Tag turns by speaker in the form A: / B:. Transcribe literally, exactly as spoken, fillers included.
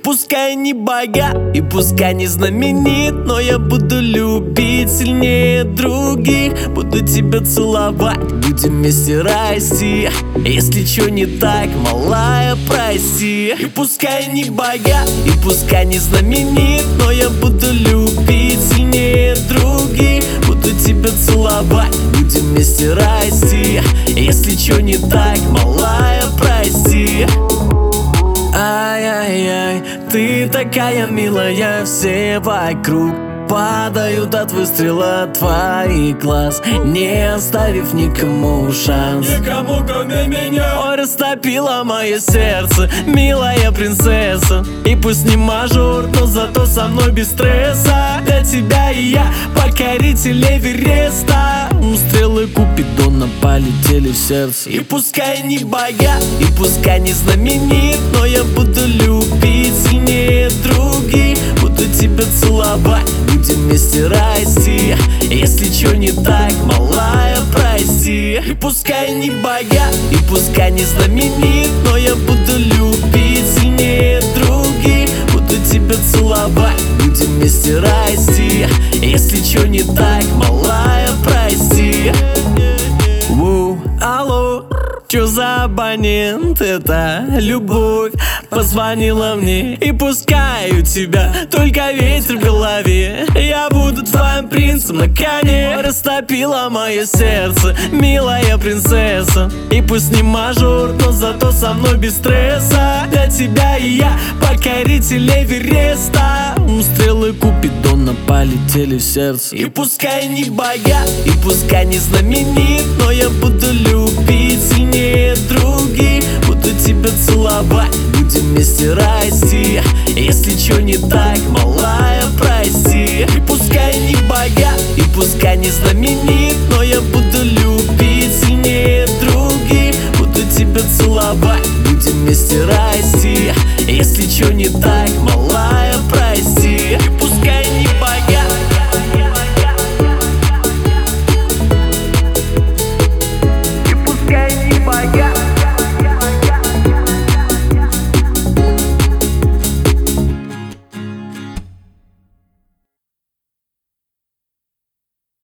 A: пускай не богат, и пускай не знаменит, но я буду любить сильнее других. Буду тебя целовать, будем вместе расти. Если чё не так, малая, прости. И пускай не богат, и пускай не знаменит, но я буду любить сильнее других. Буду тебя целовать, будем вместе расти. Если чё не так, малая, прости. Ай-яй-яй, ты такая милая, все вокруг падают от выстрела твоих глаз, не оставив никому шанс.
B: Никому, кроме меня.
A: Ой, растопила мое сердце, милая принцесса. И пусть не мажор, но зато со мной без стресса. Для тебя и я покоритель Эвереста. Стрелы Купидона полетели в сердце. И пускай не богат, и пускай не знаменит, но я буду любить сильнее других. Буду тебя целовать, будем вместе расти. Если чё не так, малая, прости. И пускай не богат, и пускай не знаменит, но я буду любить сильнее других. Буду тебя целовать, будем вместе расти. Если чё не так, малая, прости. Воу, алло, чё за абонент? Это любовь позвонила мне. И пускай у тебя только ветер в голове, я буду твоим принцем на коне. Растопила мое сердце, милая принцесса. И пусть не мажор, но зато со мной без стресса. Для тебя и я покоритель Эвереста. Стрелы Купидона полетели в сердце. И пускай не богат, и пускай не знаменит, но я буду любить сильнее других. Буду тебя целовать, будем вместе расти. Если чё не так, малая, прости. И пускай не богат, и пускай не знаменит, но я буду